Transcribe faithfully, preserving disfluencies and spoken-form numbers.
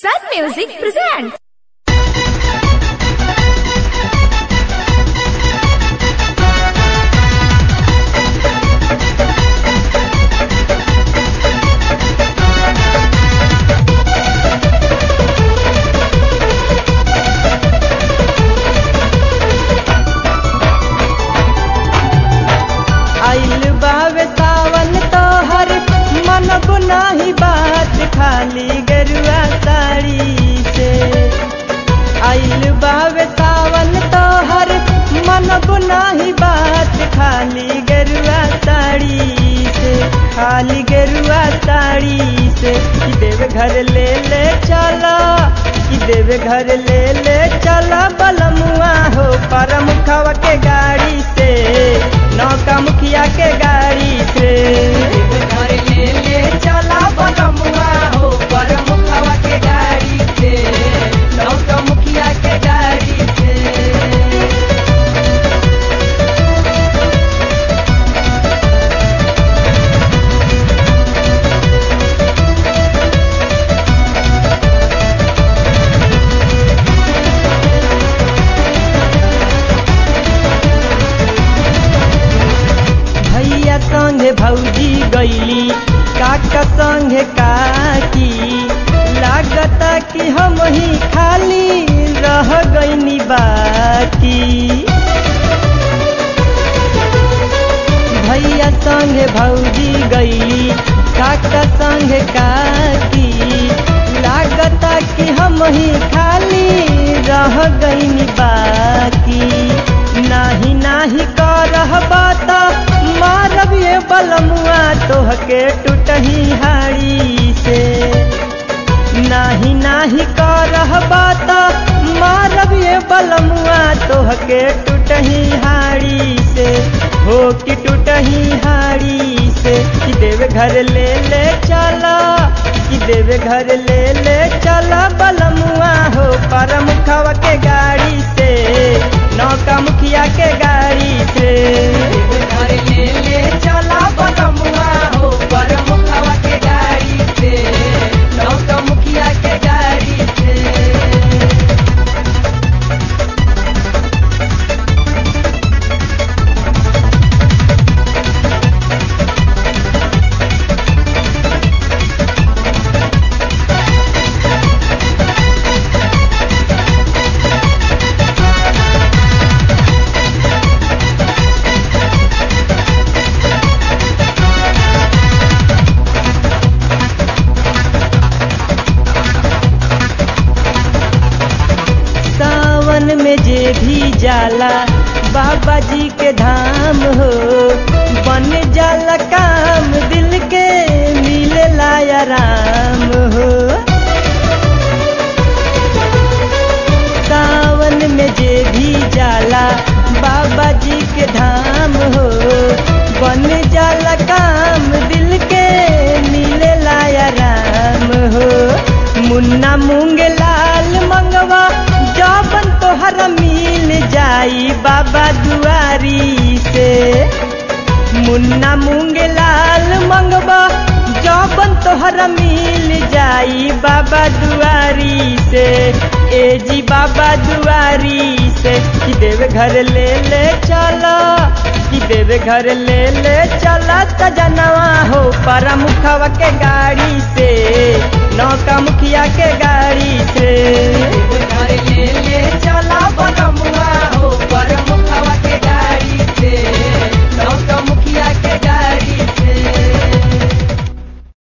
Sun Music presents. आइल बावे सावन तोहर मन गुनाही बात खाली गेरुआ साड़ी से। आइल बावे सावन तोहर मन गुनाही बात खाली गेरुआ साड़ी से, खाली गेरुआ साड़ी से। कि देव घर ले ले चला, कि देव घर ले ले चला बलमुआ हो परम खवा के गाड़ी से, नौका मुखिया के गाड़ी से। घर ले ले चला बलमुआ हो परम खवा के गाड़ी से, नौका मुखिया के गाड़ी से। भैया संगे भौजी गईली, काका संगे काकी, लागता कि हम ही खाली रह गईनी बाकी। भैया संगे भौजी गईली, काका संगे काकी, लागता कि हम ही खाली रह गईनी बाकी। नाही नाही करह बाता मारब ये बलमुआ तोहके टूटही हाड़ी से। नाही नाही करह बाता मारब ये बलमुआ तोहके टूटही हाड़ी से, हो कि टूटही हाड़ी से। कि देव घर ले ले चला, कि देव घर ले ले चला बलमुआ हो परम खवा के गाड़ी से, नौका मुखिया के गाड़ी से। घर ले ले चला बलमुआ हो परम खवा के गाड़ी से, नौका मुखिया के गाड़ी से। सावन में जे भी जाला बाबा जी के धाम हो, बन जाला काम दिल के मिलेला आराम हो। सावन में जे भी जाला बाबा जी के धाम हो, बन जाला काम दिल के मिलेला आराम हो। मुन्ना मूंग लाल मंगवा जौबन तोहर मिल जाई बाबा दुआरी से। मुन्ना मूंग लाल मंगवा जौबन तोहर मिल जाई बाबा दुआरी से, ए जी बाबा दुआरी से। कि देव घर ले ले चला, कि देव घर ले ले चला सजनवा हो परम खवा के गाड़ी से, नौका मुखिया के गाड़ी से।